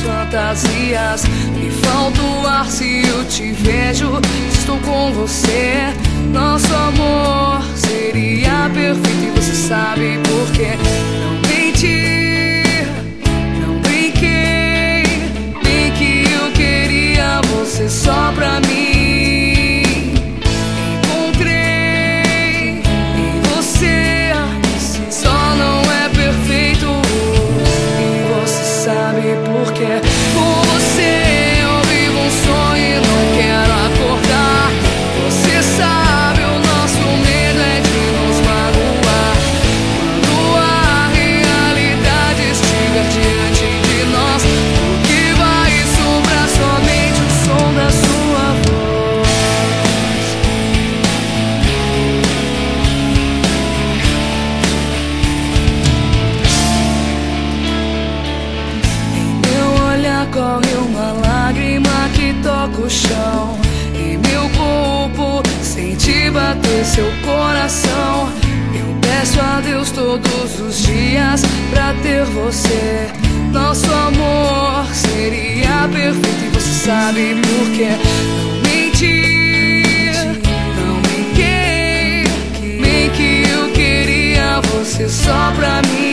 fantasias. Me falta o ar se eu te vejo, se estou com você. Nosso amor seria perfeito e você sabe por quê. Não menti, não brinquei, nem que eu queria você só pra mim. Encontrei em você, só não é perfeito e você sabe por quê. Por você eu vivo um sonho e não quero acordar. Você sabe, o nosso medo é de nos magoar. Quando a realidade estiver diante de nós, o que vai sobrar? Somente o som da sua voz. Em meu olhar corre uma lágrima que toca o chão. Em meu corpo sente bater seu coração. Eu peço a Deus todos os dias pra ter você. Nosso amor seria perfeito e você sabe por quê. Não menti, não brinquei, nem que eu queria você só pra mim.